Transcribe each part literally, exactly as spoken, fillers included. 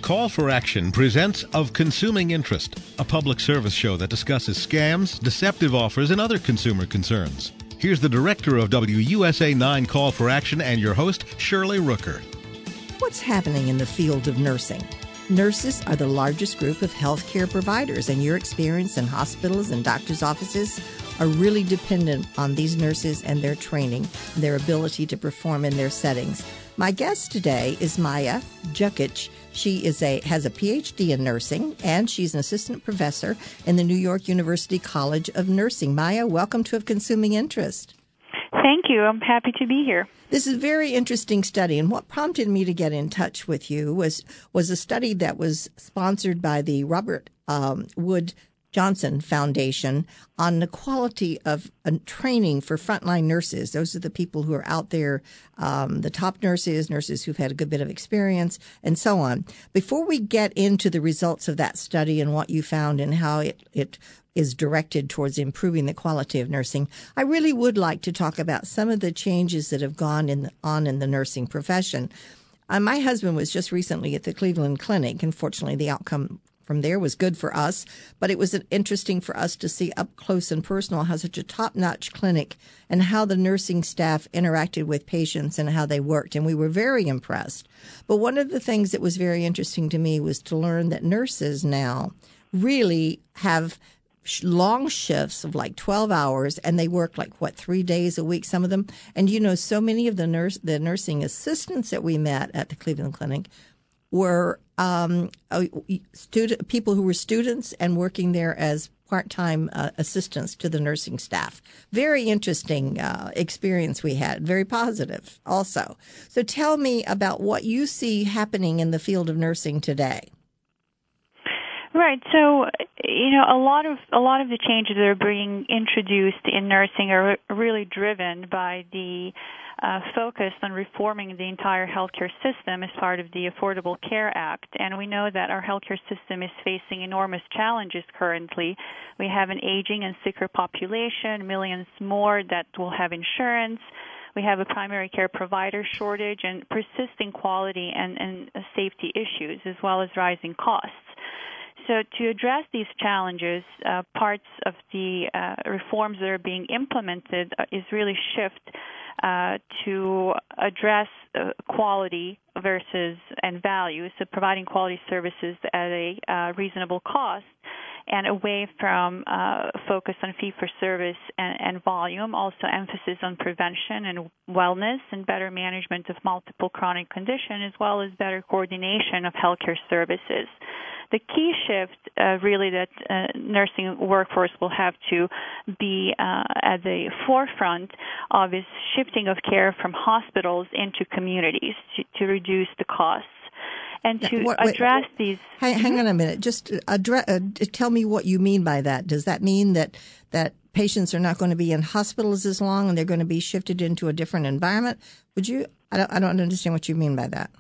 Call for Action presents Of Consuming Interest, a public service show that discusses scams, deceptive offers, and other consumer concerns. Here's the director of W U S A nine Call for Action and your host, Shirley Rooker. What's happening in the field of nursing? Nurses are the largest group of healthcare providers, and your experience in hospitals and doctors' offices are really dependent on these nurses and their training, and their ability to perform in their settings. My guest today is Maya Jukic. She is a has a P H D in nursing, and she's an assistant professor in the New York University College of Nursing. Maya, welcome to Of Consuming Interest. Thank you. I'm happy to be here. This is a very interesting study, and what prompted me to get in touch with you was was a study that was sponsored by the Robert um, Wood Johnson Foundation on the quality of uh, training for frontline nurses. Those are the people who are out there, um, the top nurses, nurses who've had a good bit of experience, and so on. Before we get into the results of that study and what you found and how it, it is directed towards improving the quality of nursing, I really would like to talk about some of the changes that have gone in the, on in the nursing profession. Uh, my husband was just recently at the Cleveland Clinic. Unfortunately, the outcome from there was good for us, but it was interesting for us to see up close and personal how such a top-notch clinic and how the nursing staff interacted with patients and how they worked, and we were very impressed. But one of the things that was very interesting to me was to learn that nurses now really have long shifts of like twelve hours, and they work like, what, three days a week, some of them. And, you know, so many of the nurse, the nursing assistants that we met at the Cleveland Clinic were um, student people who were students and working there as part-time uh, assistants to the nursing staff. Very interesting uh, experience we had, very positive also. So tell me about what you see happening in the field of nursing today. Right. So, you know, a lot of a lot of the changes that are being introduced in nursing are really driven by the uh, focus on reforming the entire healthcare system as part of the Affordable Care Act. And we know that our healthcare system is facing enormous challenges currently. We have an aging and sicker population, millions more that will have insurance. We have a primary care provider shortage and persisting quality and, and safety issues, as well as rising costs. So to address these challenges, uh, parts of the uh, reforms that are being implemented is really shift uh, to address uh, quality versus and value, so providing quality services at a uh, reasonable cost, and away from uh, focus on fee-for-service and, and volume, also emphasis on prevention and wellness and better management of multiple chronic conditions, as well as better coordination of healthcare services. The key shift uh, really that uh, nursing workforce will have to be uh, at the forefront of is shifting of care from hospitals into communities to, to reduce the costs. And to what, wait, address these... Hang, hang on a minute. Just address, uh, tell me what you mean by that. Does that mean that, that patients are not going to be in hospitals as long and they're going to be shifted into a different environment? Would you... I don't, I don't understand what you mean by that.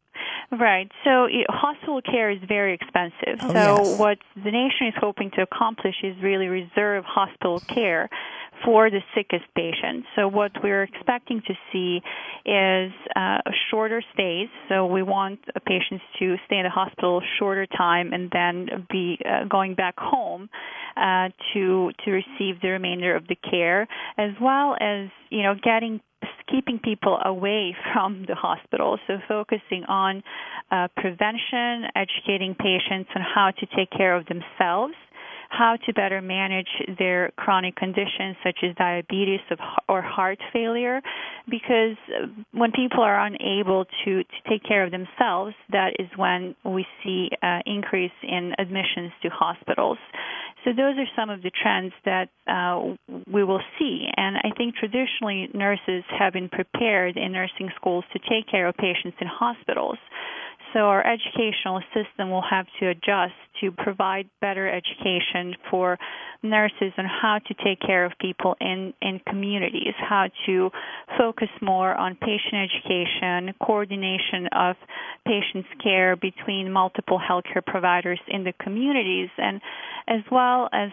Right. So hospital care is very expensive. Oh, so yes. what the nation is hoping to accomplish is really reserve hospital care for the sickest patients. So what we're expecting to see is uh, shorter stays. So we want patients to stay in the hospital shorter time and then be uh, going back home uh, to to receive the remainder of the care, as well as, you know, getting keeping people away from the hospital, so focusing on uh, prevention, educating patients on how to take care of themselves, how to better manage their chronic conditions such as diabetes or heart failure, because when people are unable to, to take care of themselves, that is when we see an increase in admissions to hospitals. So those are some of the trends that uh, we will see. And I think traditionally nurses have been prepared in nursing schools to take care of patients in hospitals. So our educational system will have to adjust to provide better education for nurses on how to take care of people in, in communities, how to focus more on patient education, coordination of patients' care between multiple healthcare providers in the communities, and as well as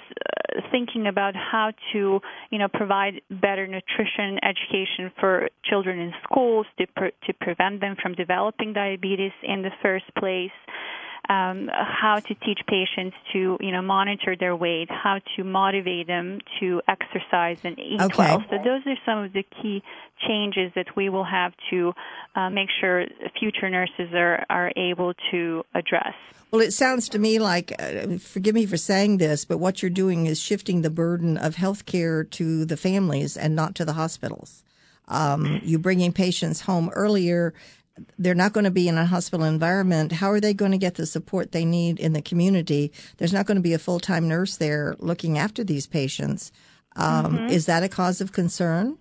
thinking about how to, you know, provide better nutrition education for children in schools to pre- to prevent them from developing diabetes in the first place. Um, how to teach patients to, you know, monitor their weight, how to motivate them to exercise and eat okay. well. So those are some of the key changes that we will have to uh, make sure future nurses are, are able to address. Well, it sounds to me like, uh, forgive me for saying this, but what you're doing is shifting the burden of health care to the families and not to the hospitals. Um, you're bringing patients home earlier. They're not going to be in a hospital environment. How are they going to get the support they need in the community? There's not going to be a full-time nurse there looking after these patients. Um, Mm-hmm. Is that a cause of concern?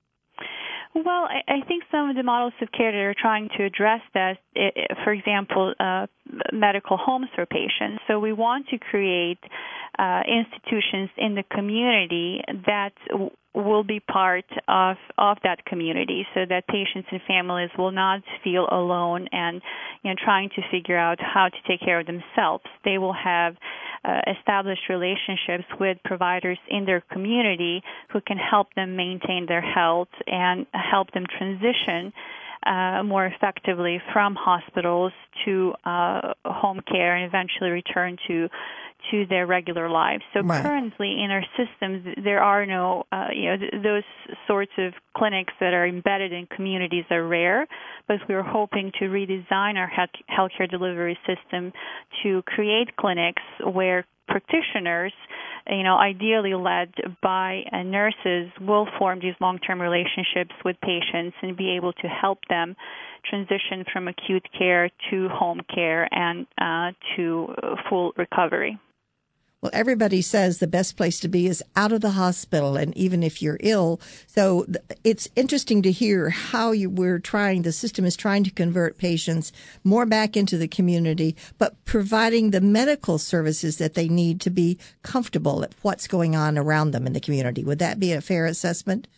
Well, I, I think some of the models of care that are trying to address that, it, for example, uh, medical homes for patients. So we want to create uh, institutions in the community that w- will be part of, of that community so that patients and families will not feel alone and, you know, trying to figure out how to take care of themselves. They will have uh, established relationships with providers in their community who can help them maintain their health and help them transition uh, more effectively from hospitals to uh, home care and eventually return to to their regular lives. So right. currently in our systems, there are no, uh, you know, th- those sorts of clinics that are embedded in communities are rare, but we're hoping to redesign our he- healthcare delivery system to create clinics where practitioners, you know, ideally led by uh, nurses, will form these long-term relationships with patients and be able to help them transition from acute care to home care and uh, to full recovery. Well, everybody says the best place to be is out of the hospital, and even if you're ill. So th- it's interesting to hear how you we're trying, the system is trying to convert patients more back into the community, but providing the medical services that they need to be comfortable at what's going on around them in the community. Would that be a fair assessment?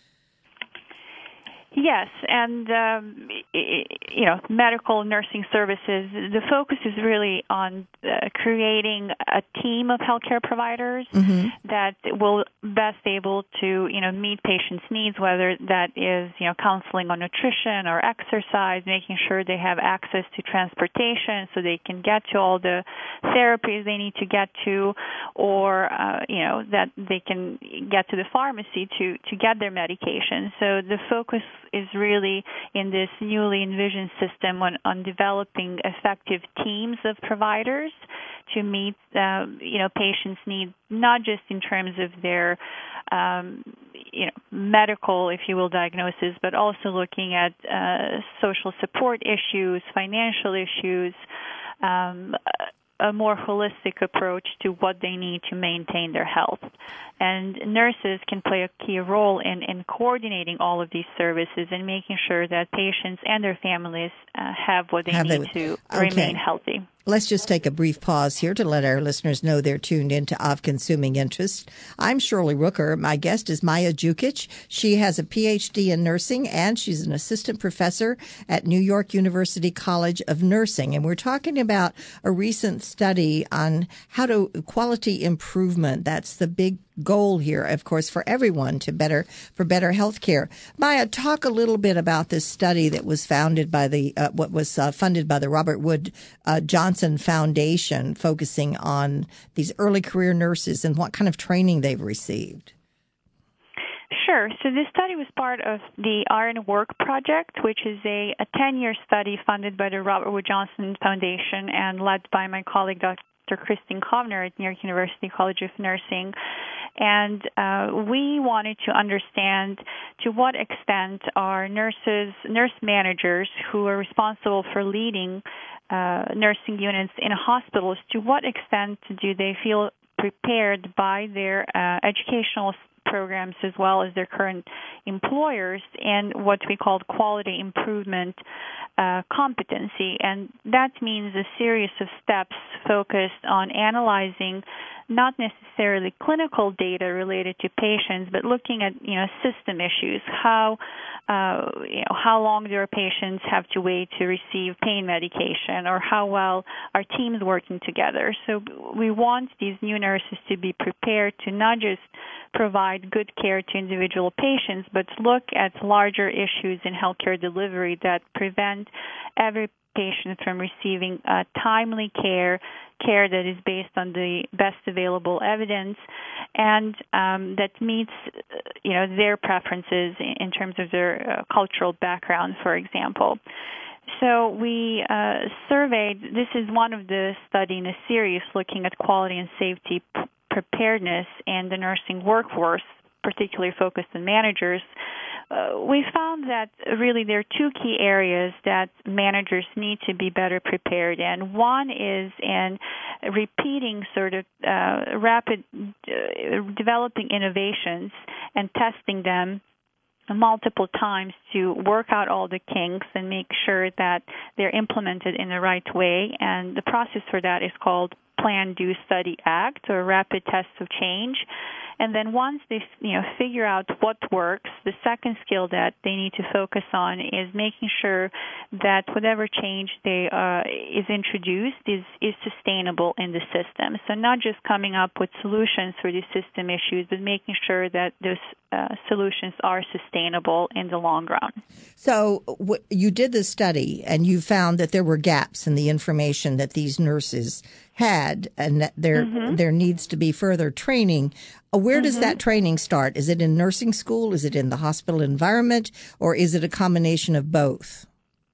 Yes, and um, you know, medical nursing services, the focus is really on uh, creating a team of healthcare providers mm-hmm. that will best able to, you know, meet patients' needs, whether that is, you know, counseling on nutrition or exercise, making sure they have access to transportation so they can get to all the therapies they need to get to, or, uh, you know, that they can get to the pharmacy to, to get their medication. So the focus is really in this newly envisioned system on, on developing effective teams of providers to meet, uh, you know, patients' needs, not just in terms of their, um, you know, medical, if you will, diagnosis, but also looking at uh, social support issues, financial issues, um, a more holistic approach to what they need to maintain their health. And nurses can play a key role in, in coordinating all of these services and making sure that patients and their families uh, have what they have need they, to okay. remain healthy. Let's just take a brief pause here to let our listeners know they're tuned into Of Consuming Interest. I'm Shirley Rooker. My guest is Maja Jukic. She has a P H D in nursing, and she's an assistant professor at New York University College of Nursing. And we're talking about a recent study on how to quality improvement. That's the big goal here, of course, for everyone to better for better health care. Maja, talk a little bit about this study that was founded by the uh, what was uh, funded by the Robert Wood uh, Johnson Foundation, focusing on these early career nurses and what kind of training they've received. Sure. So this study was part of the Iron Work Project, which is a, a ten-year study funded by the Robert Wood Johnson Foundation and led by my colleague, Doctor Christine Kovner at New York University College of Nursing. And uh, we wanted to understand to what extent are nurses, nurse managers who are responsible for leading uh, nursing units in hospitals, to what extent do they feel prepared by their uh, educational programs as well as their current employers in what we call quality improvement uh, competency. And that means a series of steps focused on analyzing not necessarily clinical data related to patients, but looking at, you know, system issues. How uh, you know, how long do our patients have to wait to receive pain medication, or how well are teams working together. So we want these new nurses to be prepared to not just provide good care to individual patients, but look at larger issues in healthcare delivery that prevent every patient from receiving uh, timely care, care that is based on the best available evidence, and um, that meets, you know, their preferences in, in terms of their uh, cultural background, for example. So we uh, surveyed, this is one of the study in a series looking at quality and safety p- preparedness in the nursing workforce, particularly focused on managers. Uh, we found that really there are two key areas that managers need to be better prepared in. One is in repeating sort of uh, rapid uh, developing innovations and testing them multiple times to work out all the kinks and make sure that they're implemented in the right way. And the process for that is called Plan, Do, Study, Act, or Rapid Tests of Change. And then once they, you know, figure out what works, the second skill that they need to focus on is making sure that whatever change they uh, is introduced is, is sustainable in the system. So not just coming up with solutions for these system issues, but making sure that those uh, solutions are sustainable in the long run. So w- you did this study, and you found that there were gaps in the information that these nurses had, and that there mm-hmm. there needs to be further training. Where mm-hmm. does that training start? Is it in nursing school? Is it in the hospital environment? Or is it a combination of both?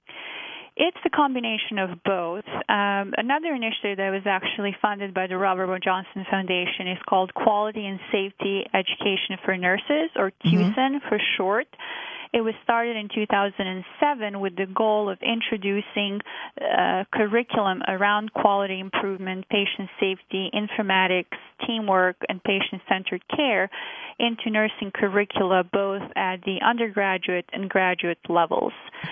It's a combination of both. Um, another initiative that was actually funded by the Robert Wood Johnson Foundation is called Quality and Safety Education for Nurses, or Q S E N mm-hmm. for short. It was started in two thousand seven with the goal of introducing uh, curriculum around quality improvement, patient safety, informatics, teamwork, and patient-centered care into nursing curricula both at the undergraduate and graduate levels.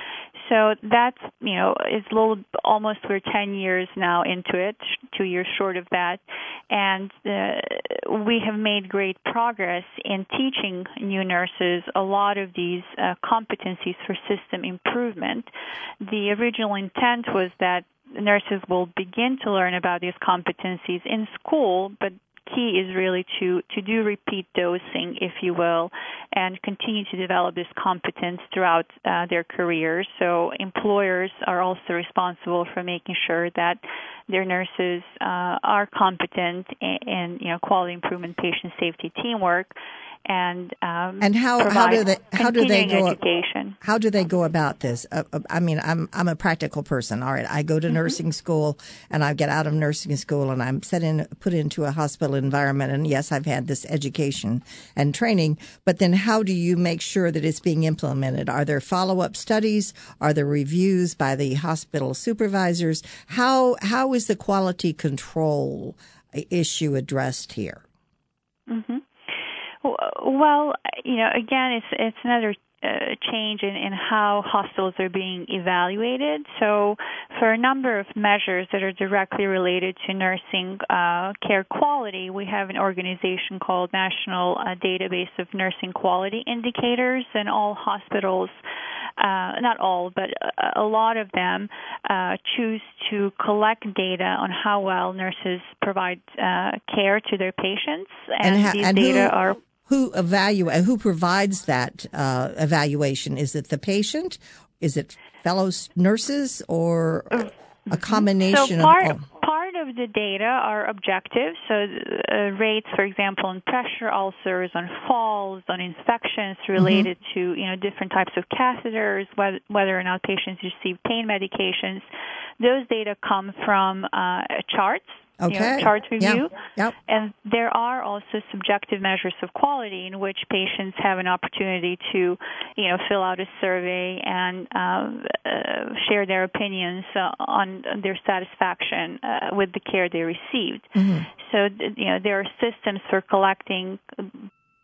So that's, you know, it's a little, almost we're ten years now into it, two years short of that, and uh, we have made great progress in teaching new nurses a lot of these uh, competencies for system improvement. The original intent was that nurses will begin to learn about these competencies in school, but key is really to, to do repeat dosing, if you will, and continue to develop this competence throughout uh, their careers. So employers are also responsible for making sure that their nurses uh, are competent in, in, you know, quality improvement, patient safety, teamwork, and um, and how how do they how do they go education. How do they go about this? Uh, I mean, I'm I'm a practical person. All right, I go to mm-hmm. nursing school, and I get out of nursing school, and I'm set in put into a hospital environment. And yes, I've had this education and training. But then, how do you make sure that it's being implemented? Are there follow up studies? Are there reviews by the hospital supervisors? How how is the quality control issue addressed here? Mm-hmm. Well, you know, again, it's it's another uh, change in, in how hospitals are being evaluated. So for a number of measures that are directly related to nursing uh, care quality, we have an organization called National uh, Database of Nursing Quality Indicators, and all hospitals, uh, not all, but a, a lot of them uh, choose to collect data on how well nurses provide uh, care to their patients, and, and ha- these and data who- are... Who evaluate? Who provides that uh, evaluation? Is it the patient? Is it fellow nurses, or a combination so part, of all? Part of the data are objective. So uh, rates, for example, on pressure ulcers, on falls, on infections related mm-hmm. to, you know, different types of catheters, whether, whether or not patients receive pain medications. Those data come from uh, charts. Okay. You know, chart review. Yeah. Yep. And there are also subjective measures of quality in which patients have an opportunity to, you know, fill out a survey and uh, uh, share their opinions uh, on their satisfaction uh, with the care they received. Mm-hmm. So, you know, there are systems for collecting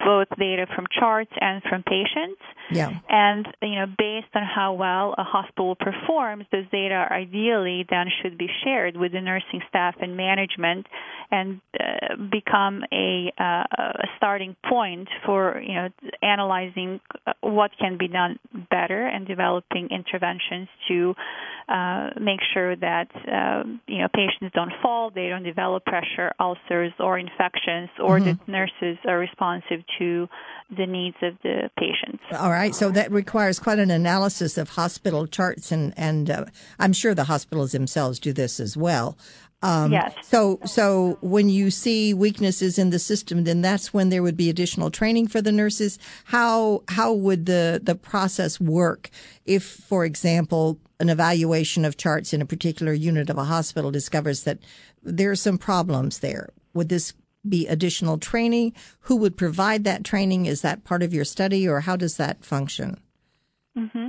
both data from charts and from patients. Yeah. And, you know, based on how well a hospital performs, those data ideally then should be shared with the nursing staff and management and uh, become a, uh, a starting point for, you know, analyzing what can be done better and developing interventions to uh, make sure that, uh, you know, patients don't fall, they don't develop pressure ulcers or infections, or mm-hmm. that nurses are responsive to the needs of the patients. All right. So that requires quite an analysis of hospital charts, and, and uh, I'm sure the hospitals themselves do this as well. Um, yes. So, so when you see weaknesses in the system, then that's when there would be additional training for the nurses. How how would the, the process work if, for example, an evaluation of charts in a particular unit of a hospital discovers that there are some problems there? Would this be additional training? Who would provide that training? Is that part of your study, or how does that function? Mm-hmm.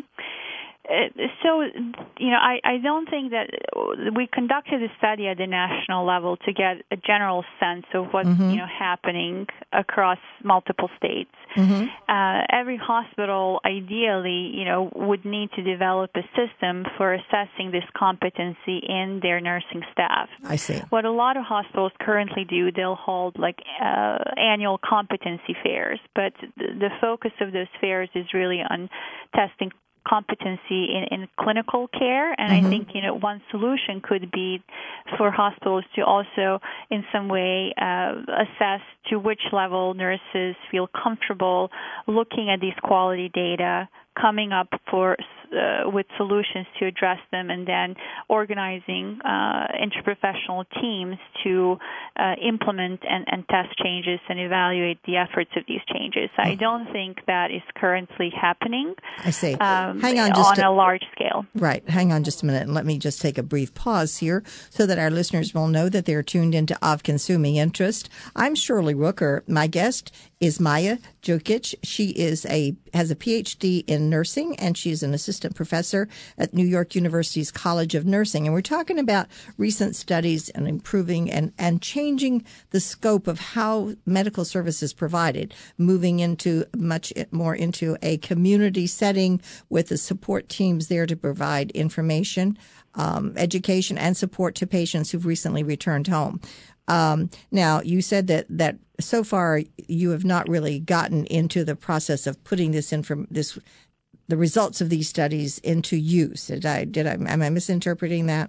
So, you know, I, I don't think that we conducted a study at the national level to get a general sense of what's, mm-hmm. you know, happening across multiple states. Mm-hmm. Uh, every hospital, ideally, you know, would need to develop a system for assessing this competency in their nursing staff. I see. What a lot of hospitals currently do, they'll hold like uh, annual competency fairs, but the, the focus of those fairs is really on testing competency in, in clinical care, and mm-hmm. I think, you know, one solution could be for hospitals to also in some way uh, assess to which level nurses feel comfortable looking at these quality data, coming up for uh, with solutions to address them, and then organizing uh, interprofessional teams to uh, implement and, and test changes and evaluate the efforts of these changes. Mm-hmm. I don't think that is currently happening. I see. Um, Hang on just on a, a large scale. Right. Hang on just a minute, and let me just take a brief pause here so that our listeners will know that they're tuned into Of Consuming Interest. I'm Shirley Rooker. My guest is Maja Djukic. She is a has a P H D in nursing, and she's an assistant professor at New York University's College of Nursing. And we're talking about recent studies and improving and, and changing the scope of how medical service is provided, moving into much more into a community setting with the support teams there to provide information, um, education, and support to patients who've recently returned home. Um, now, you said that, that so far you have not really gotten into the process of putting this inform this the results of these studies into use. Did I? Did I? Am I misinterpreting that?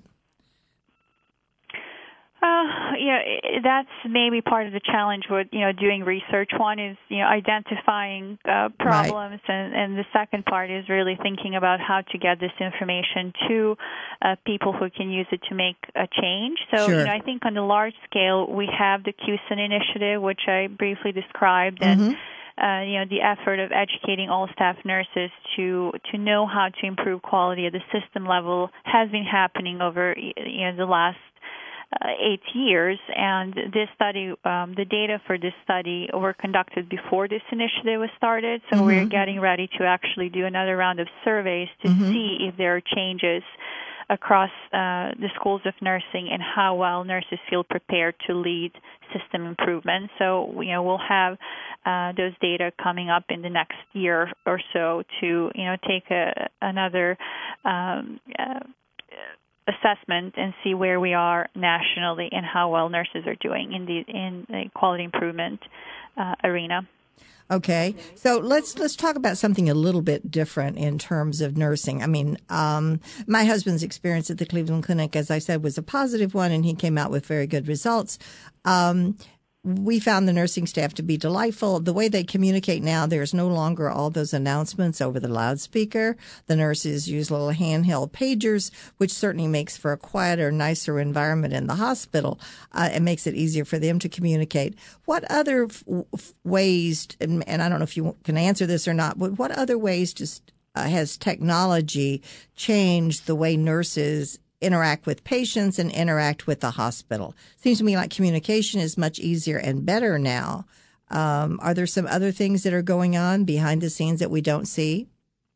Uh, yeah, that's maybe part of the challenge with, you know, doing research. One is, you know, identifying uh, problems, right. and, and the second part is really thinking about how to get this information to uh, people who can use it to make a change. So, sure. you know, I think on the large scale, we have the Q S I N initiative, which I briefly described, and mm-hmm. Uh, you know, the effort of educating all staff nurses to to know how to improve quality at the system level has been happening over, you know, the last uh, eight years. And this study, um, the data for this study were conducted before this initiative was started. So mm-hmm. we're getting ready to actually do another round of surveys to mm-hmm. see if there are changes across uh, the schools of nursing and how well nurses feel prepared to lead system improvement. So, you know, we'll have uh, those data coming up in the next year or so to, you know, take a, another um, uh, assessment and see where we are nationally and how well nurses are doing in the in the quality improvement uh, arena. Okay, so let's let's talk about something a little bit different in terms of nursing. I mean, um, my husband's experience at the Cleveland Clinic, as I said, was a positive one, and he came out with very good results. Um, we found the nursing staff to be delightful. The way they communicate now, there's no longer all those announcements over the loudspeaker. The nurses use little handheld pagers, which certainly makes for a quieter, nicer environment in the hospital. Uh, it makes it easier for them to communicate. What other f- f- ways, and, and I don't know if you can answer this or not, but what other ways just uh, has technology changed the way nurses interact with patients and interact with the hospital? Seems to me like communication is much easier and better now. Um, are there some other things that are going on behind the scenes that we don't see?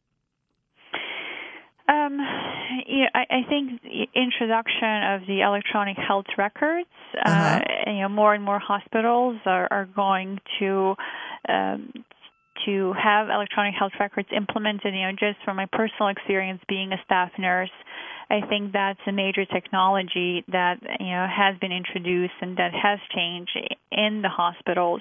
Um, yeah, I, I think the introduction of the electronic health records, uh-huh. uh, you know, more and more hospitals are, are going to um, to have electronic health records implemented, you know, just from my personal experience being a staff nurse, I think that's a major technology that, you know, has been introduced and that has changed in the hospitals.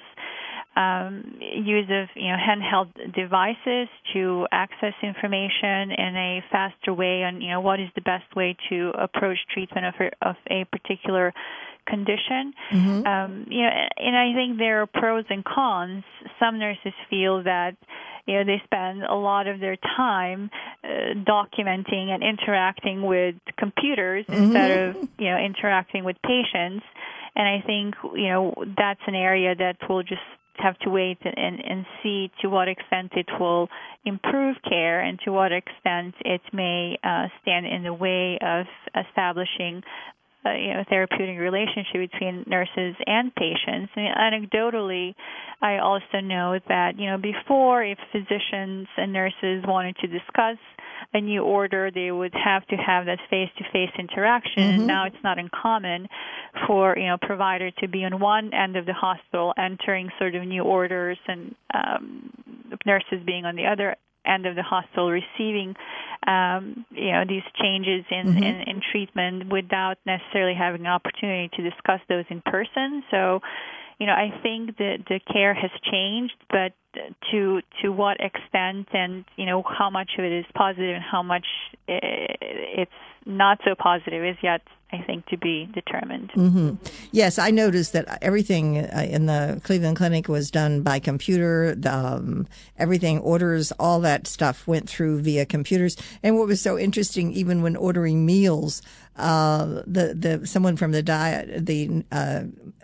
Um, use of, you know, handheld devices to access information in a faster way on, you know, what is the best way to approach treatment of a, of a particular condition. Mm-hmm. Um, you know, and I think there are pros and cons. Some nurses feel that, you know, they spend a lot of their time uh, documenting and interacting with computers mm-hmm. instead of, you know, interacting with patients. And I think, you know, that's an area that will just have to wait and, and see to what extent it will improve care and to what extent it may uh, stand in the way of establishing uh, you know, therapeutic relationship between nurses and patients. I mean, anecdotally, I also know that, you know, before, if physicians and nurses wanted to discuss a new order, they would have to have that face-to-face interaction. Mm-hmm. And now it's not uncommon for, you know, provider to be on one end of the hospital entering sort of new orders and um, nurses being on the other end of the hospital receiving, um, you know, these changes in, mm-hmm. in, in treatment without necessarily having an opportunity to discuss those in person. So, you know, I think that the care has changed, but to to what extent and, you know, how much of it is positive and how much it's not so positive is yet, I think, to be determined. Mm-hmm. Yes, I noticed that everything in the Cleveland Clinic was done by computer. The, um, everything, orders, all that stuff went through via computers. And what was so interesting, even when ordering meals, uh, the the someone from the diet, the uh,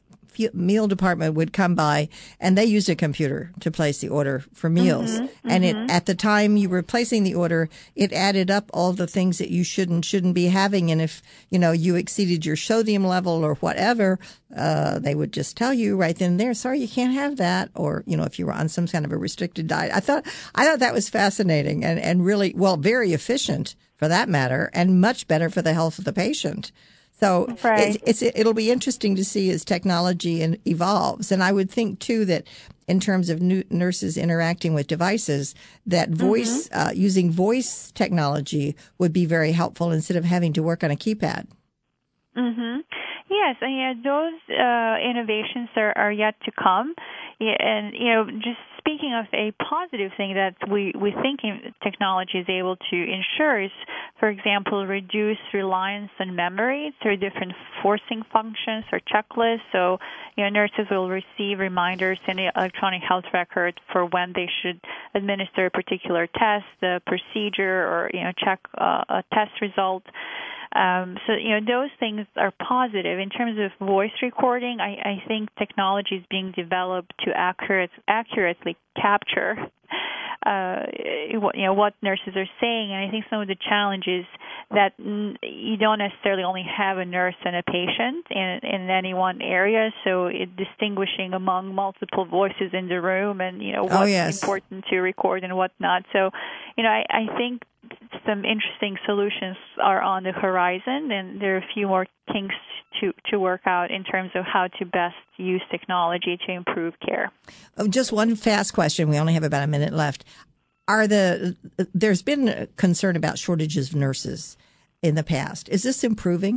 meal department would come by, and they used a computer to place the order for meals. Mm-hmm, and mm-hmm. it at the time you were placing the order, it added up all the things that you should and shouldn't be having. And if, you know, you exceeded your sodium level or whatever, uh, they would just tell you right then and there, sorry, you can't have that. Or, you know, if you were on some kind of a restricted diet. I thought, I thought that was fascinating and, and really, well, very efficient for that matter, and much better for the health of the patient. So right. it's, it's, it'll be interesting to see as technology in, evolves. And I would think, too, that in terms of new nurses interacting with devices, that voice, mm-hmm. uh, using voice technology would be very helpful instead of having to work on a keypad. Mm-hmm. Yes, and yeah, those uh, innovations are, are yet to come. Yeah, and, you know, just speaking of a positive thing that we, we think technology is able to ensure is, for example, reduce reliance on memory through different forcing functions or checklists. So, you know, nurses will receive reminders in the electronic health record for when they should administer a particular test, the procedure, or, you know, check uh, a test result. Um, so, you know, those things are positive. In terms of voice recording, I, I think technology is being developed to accurate, accurately capture, uh, what, you know, what nurses are saying. And I think some of the challenges that you don't necessarily only have a nurse and a patient in, in any one area. So it, distinguishing among multiple voices in the room and, you know, what's oh, yes. important to record and what's not. So, you know, I, I think some interesting solutions are on the horizon, and there are a few more kinks to, to work out in terms of how to best use technology to improve care. Oh, just one fast question. We only have about a minute left. Are the there's been a concern about shortages of nurses in the past. Is this improving?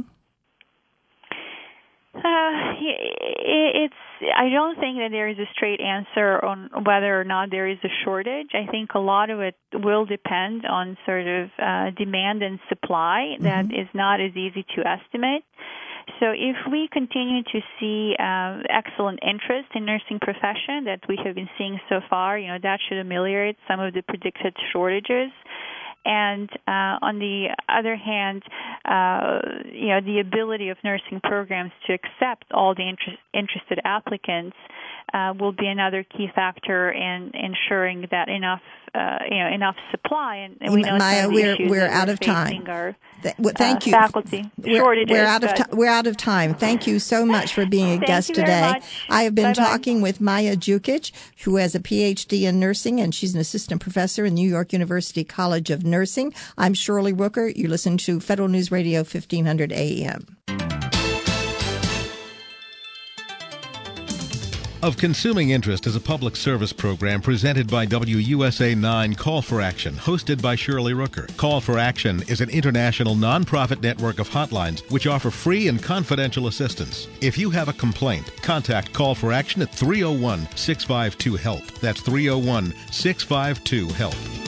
Uh, it's. I don't think that there is a straight answer on whether or not there is a shortage. I think a lot of it will depend on sort of uh, demand and supply. Mm-hmm. That is not as easy to estimate. So if we continue to see uh, excellent interest in nursing profession that we have been seeing so far, you know, that should ameliorate some of the predicted shortages. And uh, on the other hand, uh, you know, the ability of nursing programs to accept all the inter- interested applicants uh, will be another key factor in ensuring that enough, uh, you know, enough supply. And, and we know Maya, some of the we're issues we're that out we're of time. Are, Th- well, thank uh, you. Faculty we're, shortages. We're out of time. We're out of time. Thank you so much for being a guest today. Much. I have been Bye-bye. talking with Maya Jukic, who has a P H D in nursing, and she's an assistant professor in New York University College of Nursing. I'm Shirley Rooker. You listen to Federal News Radio, fifteen hundred A M. of Consuming Interest is a public service program presented by W U S A nine Call for Action, hosted by Shirley Rooker. Call for Action is an international nonprofit network of hotlines which offer free and confidential assistance. If you have a complaint, contact Call for Action at three oh one, six five two, HELP. That's three oh one, six five two, HELP.